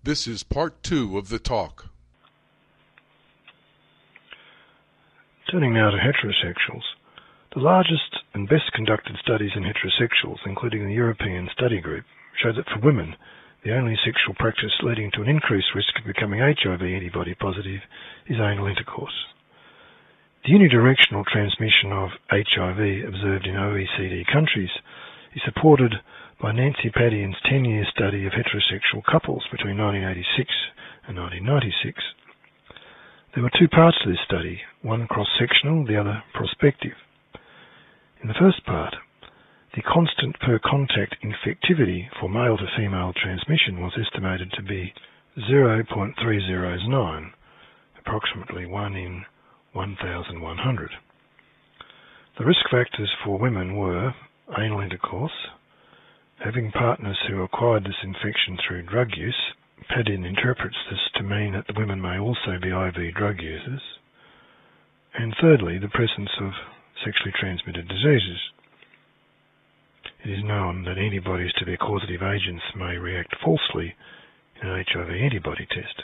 This is part 2 of the talk. Turning now to heterosexuals, the largest and best conducted studies in heterosexuals, including the European Study Group, show that for women, the only sexual practice leading to an increased risk of becoming HIV antibody positive is anal intercourse. The unidirectional transmission of HIV observed in OECD countries is supported by Nancy Padian's 10-year study of heterosexual couples between 1986 and 1996. There were two parts to this study, one cross-sectional, the other prospective. In the first part, the constant per-contact infectivity for male-to-female transmission was estimated to be 0.309, approximately 1 in 1,100. The risk factors for women were anal intercourse, having partners who acquired this infection through drug use. Padian interprets this to mean that the women may also be IV drug users. And thirdly, the presence of sexually transmitted diseases. It is known that antibodies to their causative agents may react falsely in an HIV antibody test.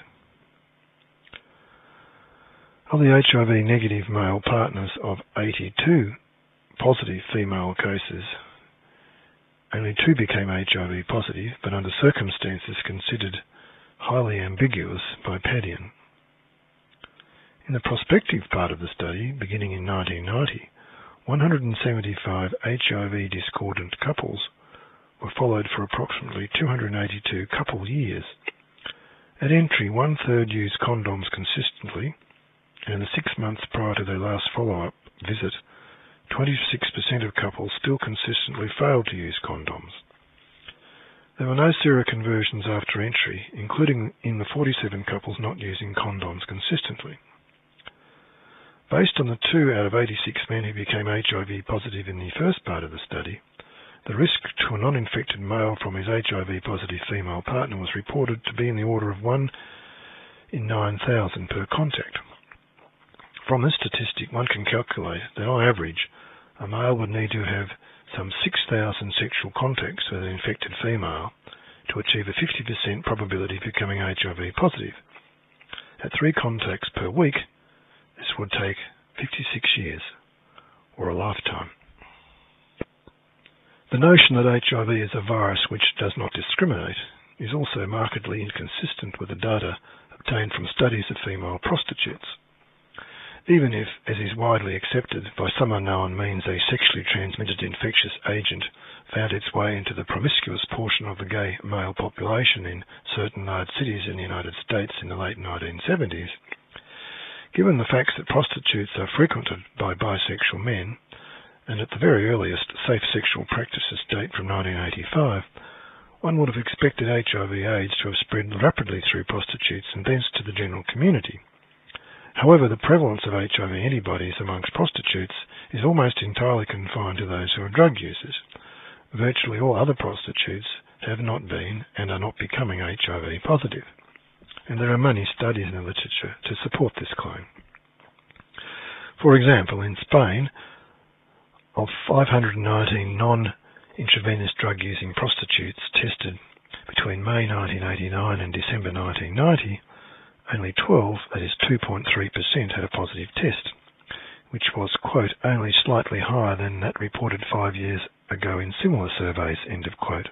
Of the HIV negative male partners of 82 positive female cases, only 2 became HIV positive, but under circumstances considered highly ambiguous by Padian. In the prospective part of the study, beginning in 1990, 175 HIV discordant couples were followed for approximately 282 couple years. At entry, 1/3 used condoms consistently, and in the 6 months prior to their last follow-up visit, 26% of couples still consistently failed to use condoms. There were no seroconversions after entry, including in the 47 couples not using condoms consistently. Based on the 2 out of 86 men who became HIV positive in the first part of the study, the risk to a non-infected male from his HIV positive female partner was reported to be in the order of 1 in 9,000 per contact. From this statistic, one can calculate that on average, a male would need to have some 6,000 sexual contacts with an infected female to achieve a 50% probability of becoming HIV positive. At 3 contacts per week, this would take 56 years, or a lifetime. The notion that HIV is a virus which does not discriminate is also markedly inconsistent with the data obtained from studies of female prostitutes. Even if, as is widely accepted, by some unknown means a sexually transmitted infectious agent found its way into the promiscuous portion of the gay male population in certain large cities in the United States in the late 1970s, given the facts that prostitutes are frequented by bisexual men, and at the very earliest safe sexual practices date from 1985, one would have expected HIV/AIDS to have spread rapidly through prostitutes and thence to the general community. However, the prevalence of HIV antibodies amongst prostitutes is almost entirely confined to those who are drug users. Virtually all other prostitutes have not been and are not becoming HIV positive, and there are many studies in the literature to support this claim. For example, in Spain, of 519 non-intravenous drug-using prostitutes tested between May 1989 and December 1990, only 12, that is 2.3%, had a positive test, which was, quote, only slightly higher than that reported 5 years ago in similar surveys, end of quote.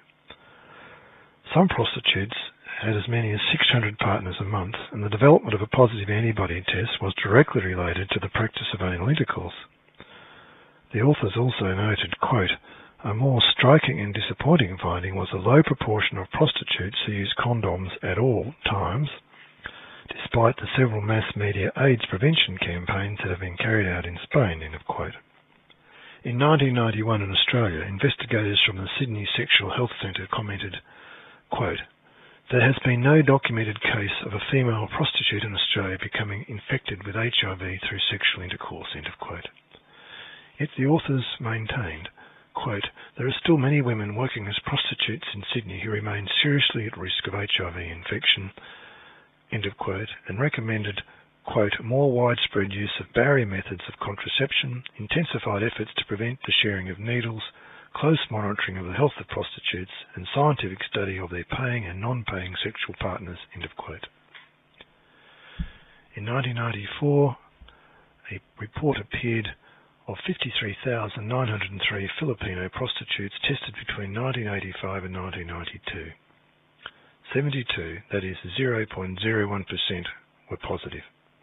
Some prostitutes had as many as 600 partners a month, and the development of a positive antibody test was directly related to the practice of anal intercourse. The authors also noted, quote, a more striking and disappointing finding was the low proportion of prostitutes who used condoms at all times, despite the several mass media AIDS prevention campaigns that have been carried out in Spain, end of quote. In 1991 in Australia, investigators from the Sydney Sexual Health Centre commented, quote, there has been no documented case of a female prostitute in Australia becoming infected with HIV through sexual intercourse, end of quote. Yet the authors maintained, quote, there are still many women working as prostitutes in Sydney who remain seriously at risk of HIV infection, end of quote, and recommended, quote, more widespread use of barrier methods of contraception, intensified efforts to prevent the sharing of needles, close monitoring of the health of prostitutes, and scientific study of their paying and non-paying sexual partners." End of quote. In 1994, a report appeared of 53,903 Filipino prostitutes tested between 1985 and 1992. 72, that is 0.01%, were positive.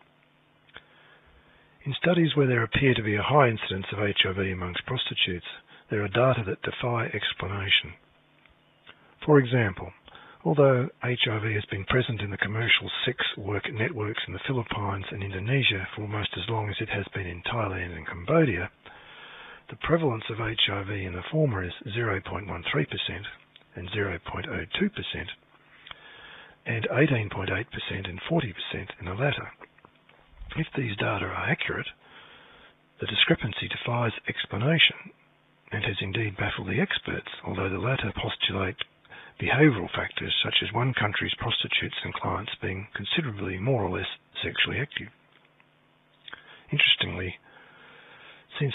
In studies where there appear to be a high incidence of HIV amongst prostitutes, there are data that defy explanation. For example, although HIV has been present in the commercial sex work networks in the Philippines and Indonesia for almost as long as it has been in Thailand and Cambodia, the prevalence of HIV in the former is 0.13% and 0.02%, and 18.8% and 40% in the latter. If these data are accurate, the discrepancy defies explanation and has indeed baffled the experts, although the latter postulate behavioural factors such as one country's prostitutes and clients being considerably more or less sexually active. Interestingly, since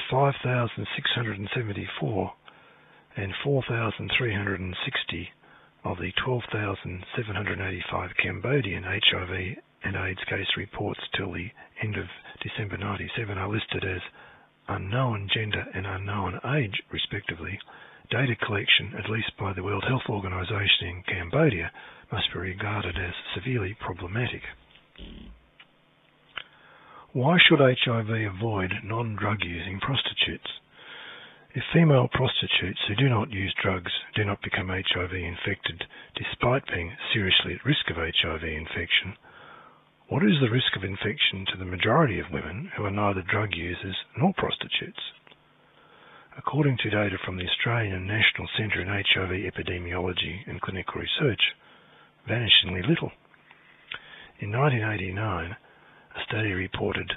5,674 and 4,360 of the 12,785 Cambodian HIV and AIDS case reports till the end of December 97 are listed as unknown gender and unknown age, respectively, data collection, at least by the World Health Organization in Cambodia, must be regarded as severely problematic. Why should HIV avoid non-drug using prostitutes? If female prostitutes who do not use drugs do not become HIV infected despite being seriously at risk of HIV infection, what is the risk of infection to the majority of women who are neither drug users nor prostitutes? According to data from the Australian National Centre in HIV Epidemiology and Clinical Research, vanishingly little. In 1989, a study reported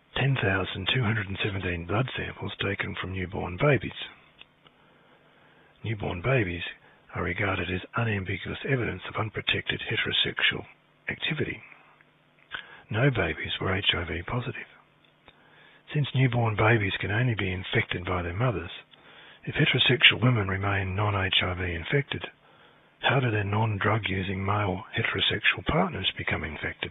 10,217 blood samples taken from newborn babies. Newborn babies are regarded as unambiguous evidence of unprotected heterosexual activity. No babies were HIV positive. Since newborn babies can only be infected by their mothers, if heterosexual women remain non-HIV infected, how do their non-drug using male heterosexual partners become infected?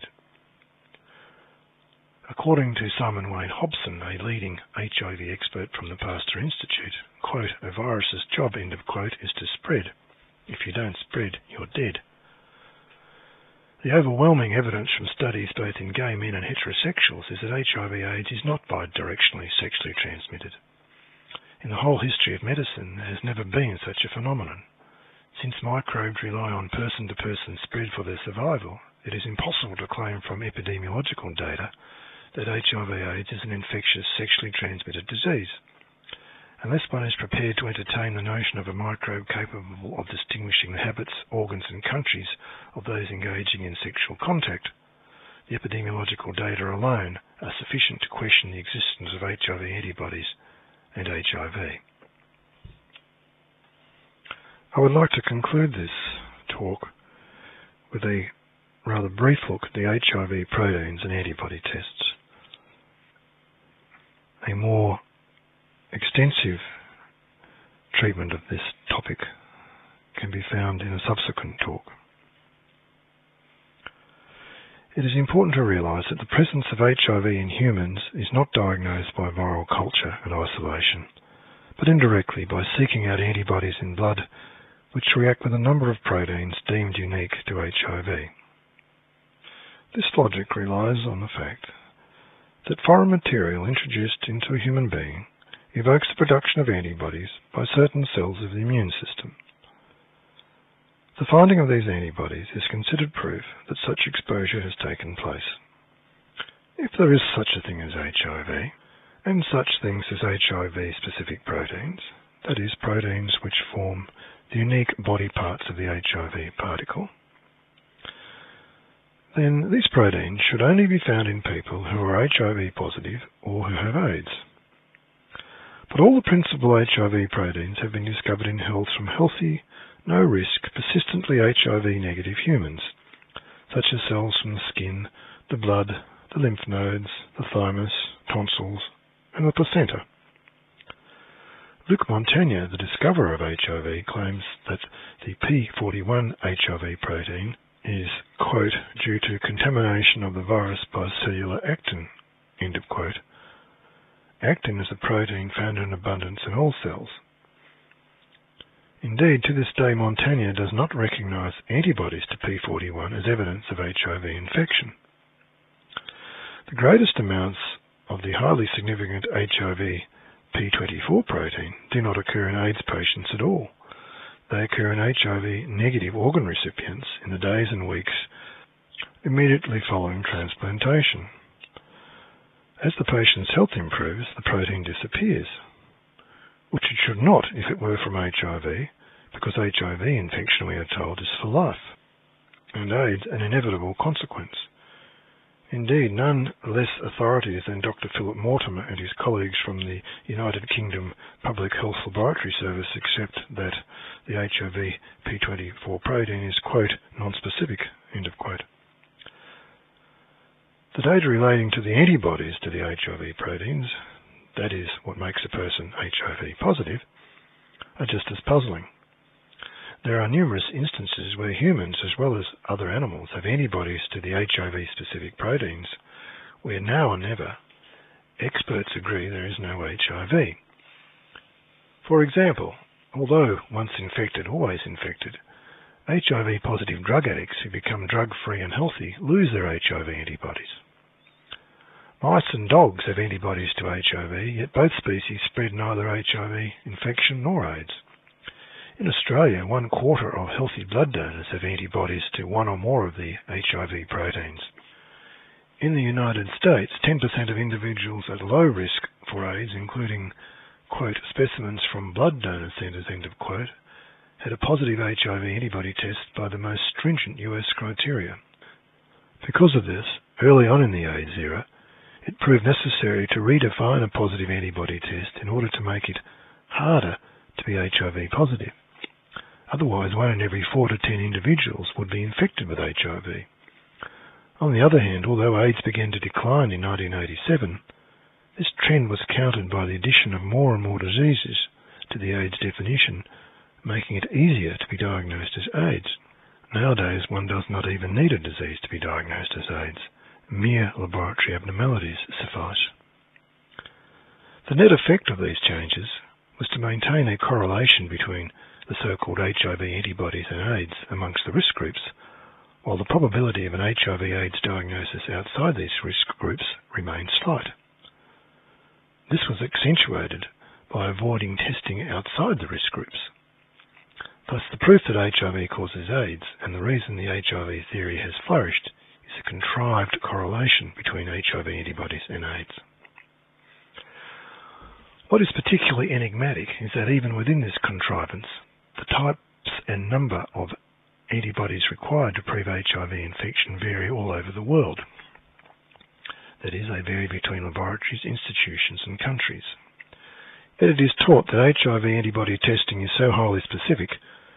According to Simon Wayne Hobson, a leading HIV expert from the Pasteur Institute, quote, "A virus's job," end of quote, "is to spread. If you don't spread, you're dead." The overwhelming evidence from studies both in gay men and heterosexuals is that HIV/AIDS is not bidirectionally sexually transmitted. In the whole history of medicine, there has never been such a phenomenon. Since microbes rely on person-to-person spread for their survival, it is impossible to claim from epidemiological data that HIV/AIDS is an infectious sexually transmitted disease. Unless one is prepared to entertain the notion of a microbe capable of distinguishing the habits, organs and countries of those engaging in sexual contact, the epidemiological data alone are sufficient to question the existence of HIV antibodies and HIV. I would like to conclude this talk with a rather brief look at the HIV proteins and antibody tests. A more extensive treatment of this topic can be found in a subsequent talk. It is important to realise that the presence of HIV in humans is not diagnosed by viral culture and isolation, but indirectly by seeking out antibodies in blood which react with a number of proteins deemed unique to HIV. This logic relies on the fact that foreign material introduced into a human being evokes the production of antibodies by certain cells of the immune system. The finding of these antibodies is considered proof that such exposure has taken place. If there is such a thing as HIV, and such things as HIV-specific proteins, that is, proteins which form the unique body parts of the HIV particle, then these proteins should only be found in people who are HIV positive or who have AIDS. But all the principal HIV proteins have been discovered in cells from healthy, no-risk, persistently HIV-negative humans, such as cells from the skin, the blood, the lymph nodes, the thymus, tonsils, and the placenta. Luc Montagnier, the discoverer of HIV, claims that the P41 HIV protein is, quote, due to contamination of the virus by cellular actin, end of quote. Actin is a protein found in abundance in all cells. Indeed, to this day, Montagnier does not recognize antibodies to P41 as evidence of HIV infection. The greatest amounts of the highly significant HIV P24 protein do not occur in AIDS patients at all. They occur in HIV-negative organ recipients in the days and weeks immediately following transplantation. As the patient's health improves, the protein disappears, which it should not if it were from HIV, because HIV infection, we are told, is for life, and AIDS an inevitable consequence. Indeed, none less authorities than Dr. Philip Mortimer and his colleagues from the United Kingdom Public Health Laboratory Service accept that the HIV P24 protein is, quote, non-specific, end of quote. The data relating to the antibodies to the HIV proteins, that is, what makes a person HIV positive, are just as puzzling. There are numerous instances where humans, as well as other animals, have antibodies to the HIV-specific proteins, where now or never experts agree there is no HIV. For example, although once infected, always infected, HIV-positive drug addicts who become drug-free and healthy lose their HIV antibodies. Mice and dogs have antibodies to HIV, yet both species spread neither HIV infection nor AIDS. In Australia, 1/4 of healthy blood donors have antibodies to one or more of the HIV proteins. In the United States, 10% of individuals at low risk for AIDS, including, quote, specimens from blood donor centers, end of quote, had a positive HIV antibody test by the most stringent US criteria. Because of this, early on in the AIDS era, it proved necessary to redefine a positive antibody test in order to make it harder to be HIV positive. Otherwise, 1 in every 4 to 10 individuals would be infected with HIV. On the other hand, although AIDS began to decline in 1987, this trend was countered by the addition of more and more diseases to the AIDS definition, making it easier to be diagnosed as AIDS. Nowadays, one does not even need a disease to be diagnosed as AIDS. Mere laboratory abnormalities suffice. The net effect of these changes was to maintain a correlation between the so-called HIV antibodies and AIDS amongst the risk groups, while the probability of an HIV/AIDS diagnosis outside these risk groups remained slight. This was accentuated by avoiding testing outside the risk groups. Thus, the proof that HIV causes AIDS and the reason the HIV theory has flourished is a contrived correlation between HIV antibodies and AIDS. What is particularly enigmatic is that even within this contrivance, the types and number of antibodies required to prevent HIV infection vary all over the world. That is, they vary between laboratories, institutions and countries. Yet it is taught that HIV antibody testing is so highly specific,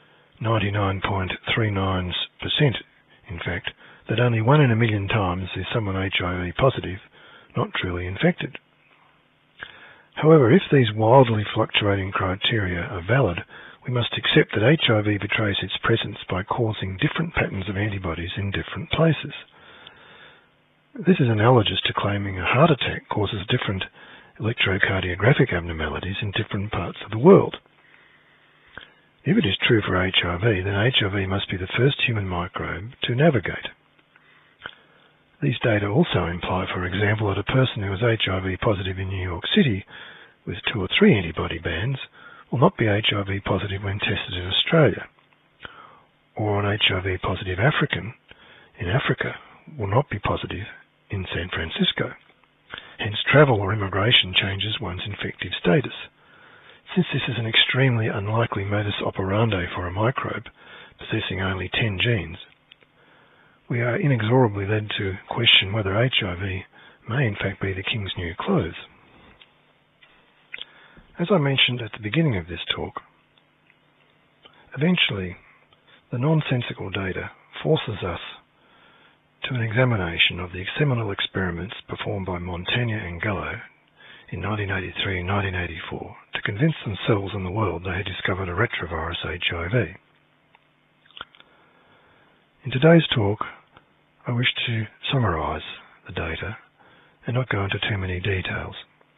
99.39% in fact, that only 1 in a million times is someone HIV positive, not truly infected. However, if these wildly fluctuating criteria are valid, we must accept that HIV betrays its presence by causing different patterns of antibodies in different places. This is analogous to claiming a heart attack causes different electrocardiographic abnormalities in different parts of the world. If it is true for HIV, then HIV must be the first human microbe to navigate. These data also imply, for example, that a person who is HIV positive in New York City with 2 or 3 antibody bands will not be HIV positive when tested in Australia, or an HIV positive African in Africa will not be positive in San Francisco. Hence, travel or immigration changes one's infective status. Since this is an extremely unlikely modus operandi for a microbe possessing only 10 genes, we are inexorably led to question whether HIV may in fact be the king's new clothes. As I mentioned at the beginning of this talk, eventually the nonsensical data forces us to an examination of the seminal experiments performed by Montagnier and Gallo in 1983 and 1984 to convince themselves and the world they had discovered a retrovirus HIV. In today's talk, I wish to summarise the data and not go into too many details.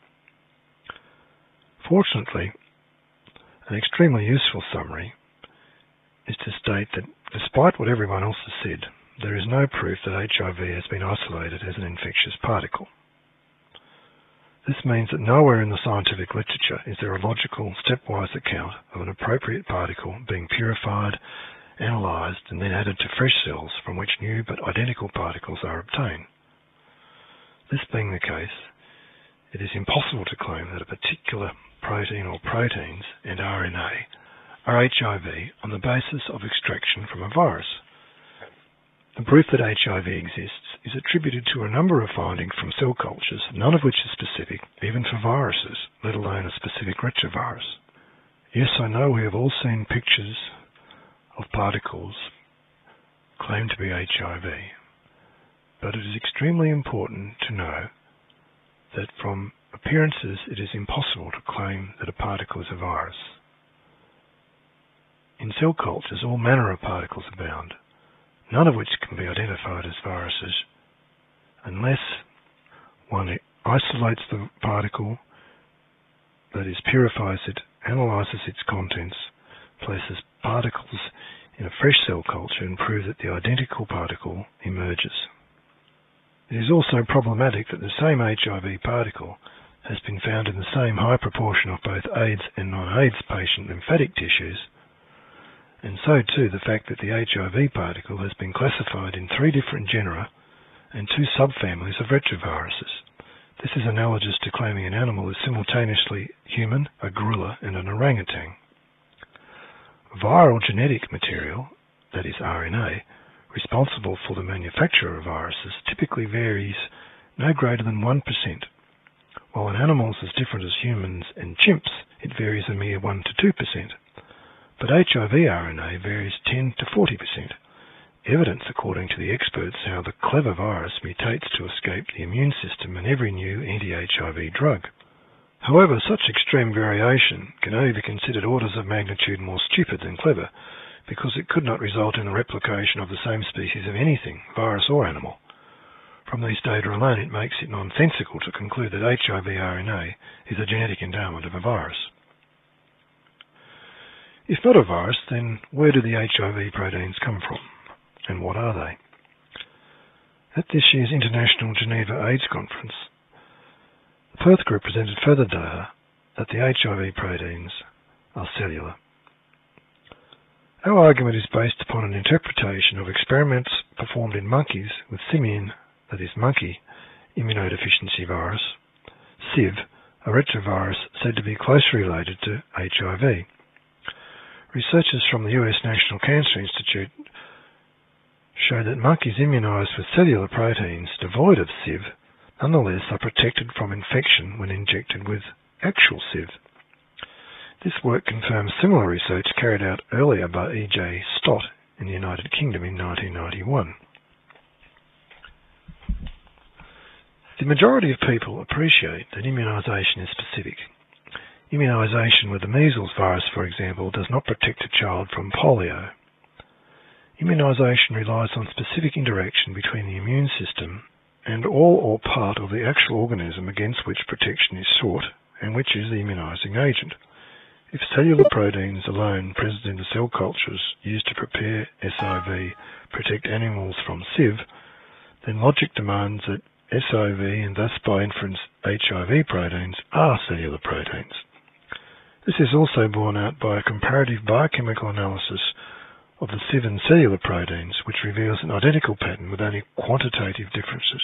Fortunately, an extremely useful summary is to state that despite what everyone else has said, there is no proof that HIV has been isolated as an infectious particle. This means that nowhere in the scientific literature is there a logical, stepwise account of an appropriate particle being purified, analysed, and then added to fresh cells from which new but identical particles are obtained. This being the case, it is impossible to claim that a particular protein or proteins and RNA are HIV on the basis of extraction from a virus. The proof that HIV exists is attributed to a number of findings from cell cultures, none of which is specific, even for viruses, let alone a specific retrovirus. Yes, I know we have all seen pictures of particles claimed to be HIV, but it is extremely important to know that from appearances it is impossible to claim that a particle is a virus. In cell cultures, all manner of particles abound, none of which can be identified as viruses unless one isolates the particle, that is, purifies it, analyses its contents, places particles in a fresh cell culture and proves that the identical particle emerges. It is also problematic that the same HIV particle has been found in the same high proportion of both AIDS and non-AIDS patient lymphatic tissues, and so too the fact that the HIV particle has been classified in 3 different genera and 2 subfamilies of retroviruses. This is analogous to claiming an animal is simultaneously human, a gorilla, and an orangutan. Viral genetic material, that is RNA, responsible for the manufacture of viruses typically varies no greater than 1%, while in animals as different as humans and chimps it varies a mere 1 to 2%. But HIV RNA varies 10 to 40%, evidence, according to the experts, how the clever virus mutates to escape the immune system and every new anti-HIV drug. However, such extreme variation can only be considered orders of magnitude more stupid than clever, because it could not result in the replication of the same species of anything, virus or animal. From these data alone, it makes it nonsensical to conclude that HIV RNA is a genetic endowment of a virus. If not a virus, then where do the HIV proteins come from, and what are they? At this year's International Geneva AIDS Conference, the Perth group presented further data that the HIV proteins are cellular. Our argument is based upon an interpretation of experiments performed in monkeys with simian, that is monkey, immunodeficiency virus, CIV, a retrovirus said to be closely related to HIV. Researchers from the US National Cancer Institute show that monkeys immunized with cellular proteins devoid of CIV nonetheless are protected from infection when injected with actual CIV. This work confirms similar research carried out earlier by E.J. Stott in the United Kingdom in 1991. The majority of people appreciate that immunization is specific. Immunization with the measles virus, for example, does not protect a child from polio. Immunization relies on specific interaction between the immune system and all or part of the actual organism against which protection is sought, and which is the immunizing agent. If cellular proteins alone present in the cell cultures used to prepare SIV protect animals from CIV, then logic demands that SIV and thus by inference HIV proteins are cellular proteins. This is also borne out by a comparative biochemical analysis of the CIV and cellular proteins, which reveals an identical pattern with only quantitative differences.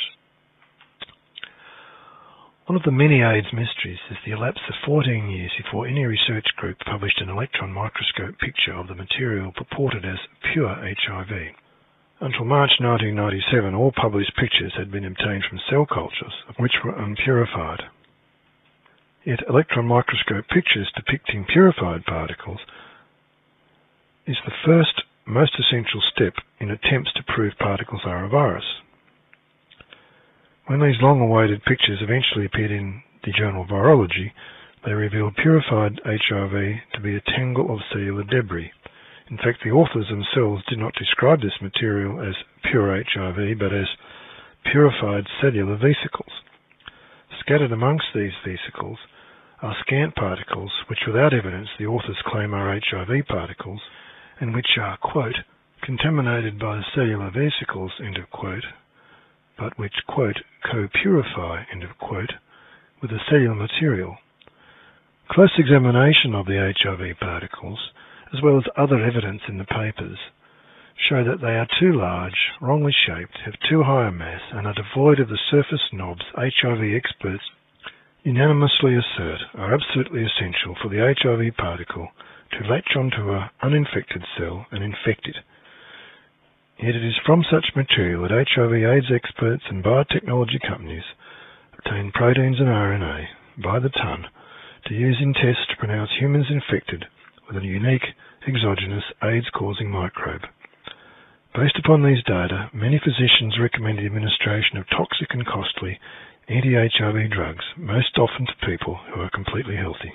One of the many AIDS mysteries is the elapse of 14 years before any research group published an electron microscope picture of the material purported as pure HIV. Until March 1997, all published pictures had been obtained from cell cultures, which were unpurified. Yet electron microscope pictures depicting purified particles is the first, most essential step in attempts to prove particles are a virus. When these long-awaited pictures eventually appeared in the journal Virology, they revealed purified HIV to be a tangle of cellular debris. In fact, the authors themselves did not describe this material as pure HIV, but as purified cellular vesicles. Scattered amongst these vesicles are scant particles which, without evidence, the authors claim are HIV particles, and which are, quote, contaminated by the cellular vesicles, end of quote, but which, quote, co-purify, end of quote, with the cellular material. Close examination of the HIV particles, as well as other evidence in the papers, show that they are too large, wrongly shaped, have too high a mass, and are devoid of the surface knobs HIV experts unanimously assert are absolutely essential for the HIV particle to latch onto an uninfected cell and infect it. Yet it is from such material that HIV/AIDS experts and biotechnology companies obtain proteins and RNA by the ton to use in tests to pronounce humans infected with a unique exogenous AIDS-causing microbe. Based upon these data, many physicians recommend the administration of toxic and costly anti-HIV drugs, most often to people who are completely healthy.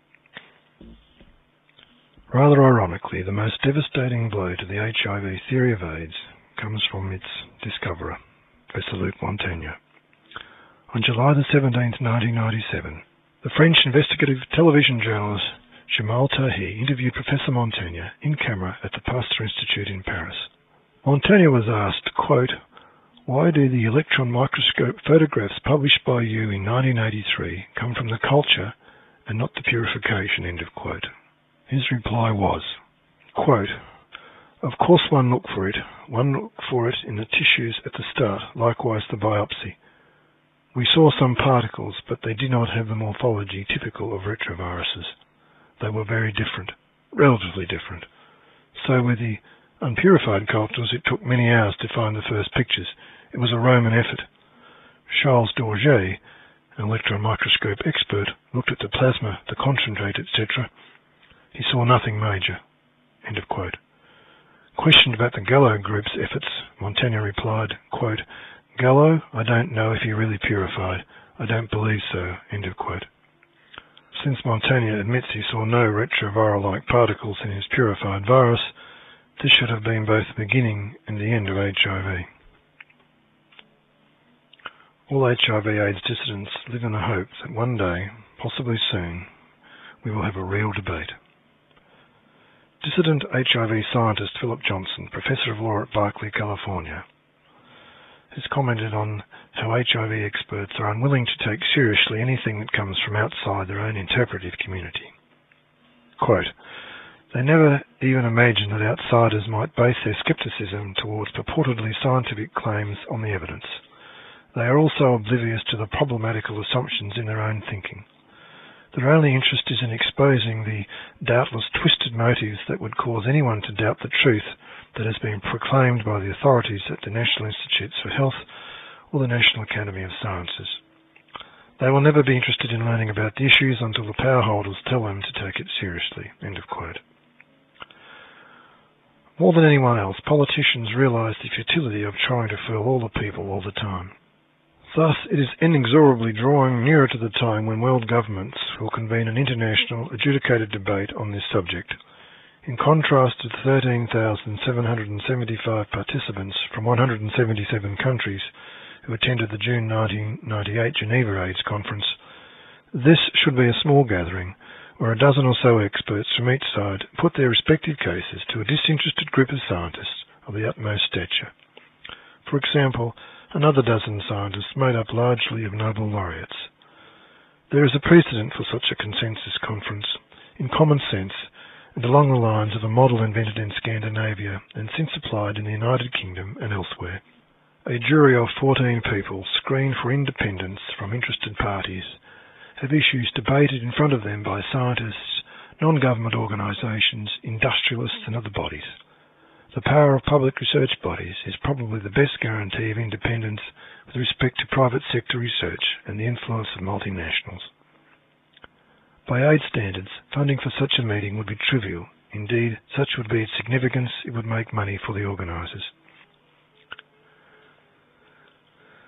Rather ironically, the most devastating blow to the HIV theory of AIDS comes from its discoverer, Professor Luc Montagnier. On July the 17th, 1997, the French investigative television journalist Jamal Tahi interviewed Professor Montagnier in camera at the Pasteur Institute in Paris. Montagnier was asked, quote, "Why do the electron microscope photographs published by you in 1983 come from the culture and not the purification?" End of quote. His reply was, quote, "Of course one looked for it. One looked for it in the tissues at the start, likewise the biopsy. We saw some particles, but they did not have the morphology typical of retroviruses. They were very different, relatively different. So with the unpurified cultures, it took many hours to find the first pictures. It was a Roman effort. Charles Dorget, an electron microscope expert, looked at the plasma, the concentrate, etc. He saw nothing major." End of quote. Questioned about the Gallo group's efforts, Montagnier replied, quote, "Gallo, I don't know if he really purified. I don't believe so." End of quote. Since Montagnier admits he saw no retroviral-like particles in his purified virus, this should have been both the beginning and the end of HIV. All HIV/AIDS dissidents live in the hope that one day, possibly soon, we will have a real debate. Dissident HIV scientist Philip Johnson, professor of law at Berkeley, California, has commented on how HIV experts are unwilling to take seriously anything that comes from outside their own interpretive community. Quote, "They never even imagine that outsiders might base their skepticism towards purportedly scientific claims on the evidence. They are also oblivious to the problematical assumptions in their own thinking. Their only interest is in exposing the doubtless twisted motives that would cause anyone to doubt the truth that has been proclaimed by the authorities at the National Institutes for Health or the National Academy of Sciences. They will never be interested in learning about the issues until the power holders tell them to take it seriously." End of quote. More than anyone else, politicians realise the futility of trying to fool all the people all the time. Thus, it is inexorably drawing nearer to the time when world governments will convene an international, adjudicated debate on this subject. In contrast to the 13,775 participants from 177 countries who attended the June 1998 Geneva AIDS Conference, this should be a small gathering where a dozen or so experts from each side put their respective cases to a disinterested group of scientists of the utmost stature. For example, another dozen scientists made up largely of Nobel laureates. There is a precedent for such a consensus conference, in common sense and along the lines of a model invented in Scandinavia and since applied in the United Kingdom and elsewhere. A jury of 14 people, screened for independence from interested parties, have issues debated in front of them by scientists, non-government organisations, industrialists and other bodies. The power of public research bodies is probably the best guarantee of independence with respect to private sector research and the influence of multinationals. By AIDS standards, funding for such a meeting would be trivial. Indeed, such would be its significance, it would make money for the organisers.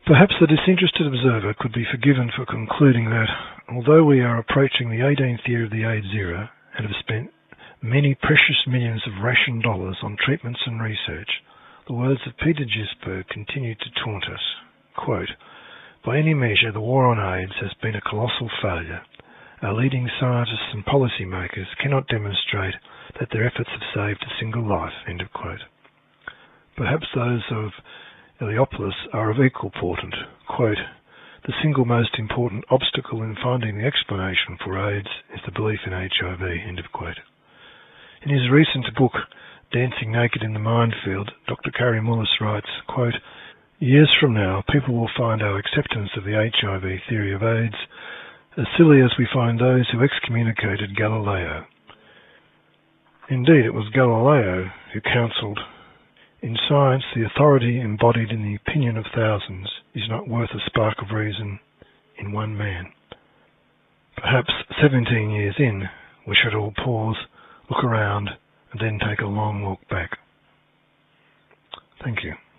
Perhaps the disinterested observer could be forgiven for concluding that, although we are approaching the 18th year of the AIDS era and have spent many precious millions of ration dollars on treatments and research, the words of Peter Gisberg continue to taunt us. Quote, "By any measure, the war on AIDS has been a colossal failure. Our leading scientists and policymakers cannot demonstrate that their efforts have saved a single life." End of quote. Perhaps those of Heliopolis are of equal portent. Quote, "The single most important obstacle in finding the explanation for AIDS is the belief in HIV." End of quote. In his recent book, Dancing Naked in the Minefield, Dr. Kary Mullis writes, quote, "Years from now, people will find our acceptance of the HIV theory of AIDS as silly as we find those who excommunicated Galileo. Indeed, it was Galileo who counselled, 'In science, the authority embodied in the opinion of thousands is not worth a spark of reason in one man.' Perhaps 17 years in, we should all pause, look around, and then take a long walk back." Thank you.